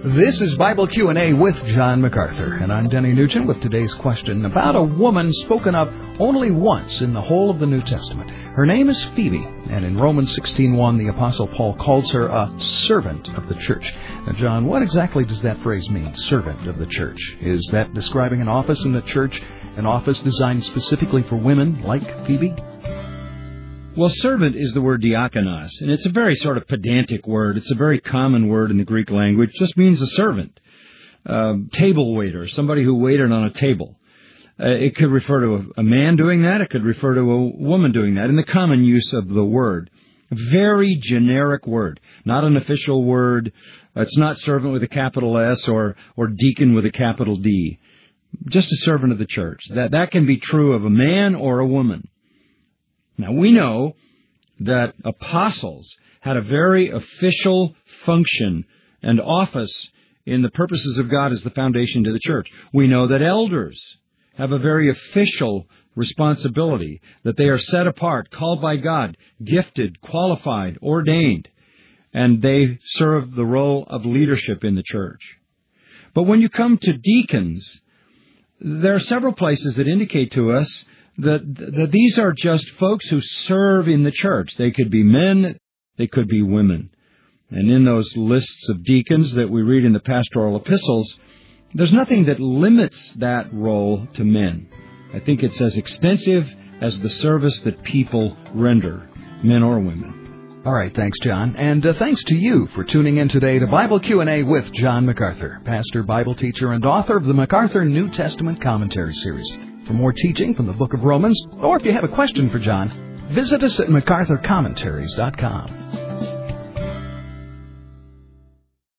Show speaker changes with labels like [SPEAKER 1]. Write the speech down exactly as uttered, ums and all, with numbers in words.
[SPEAKER 1] This is Bible Q and A with John MacArthur, and I'm Denny Nugent with today's question about a woman spoken of only once in the whole of the New Testament. Her name is Phoebe, and in Romans sixteen one, the Apostle Paul calls her a servant of the church. Now, John, what exactly does that phrase mean, servant of the church? Is that describing an office in the church, an office designed specifically for women like Phoebe?
[SPEAKER 2] Well, servant is the word diakonos, and it's a very sort of pedantic word. It's a very common word in the Greek language. It just means a servant, uh, table waiter, somebody who waited on a table. Uh, it could refer to a, a man doing that. It could refer to a woman doing that in the common use of the word. Very generic word, not an official word. It's not servant with a capital S or, or deacon with a capital D. Just a servant of the church. That, that can be true of a man or a woman. Now, we know that apostles had a very official function and office in the purposes of God as the foundation to the church. We know that elders have a very official responsibility, that they are set apart, called by God, gifted, qualified, ordained, and they serve the role of leadership in the church. But when you come to deacons, there are several places that indicate to us That, that these are just folks who serve in the church. They could be men, they could be women. And in those lists of deacons that we read in the pastoral epistles, there's nothing that limits that role to men. I think it's as extensive as the service that people render, men or women.
[SPEAKER 1] All right, thanks, John. And uh, thanks to you for tuning in today to Bible Q and A with John MacArthur, pastor, Bible teacher, and author of the MacArthur New Testament Commentary Series. For more teaching from the book of Romans, or if you have a question for John, visit us at macarthur commentaries dot com.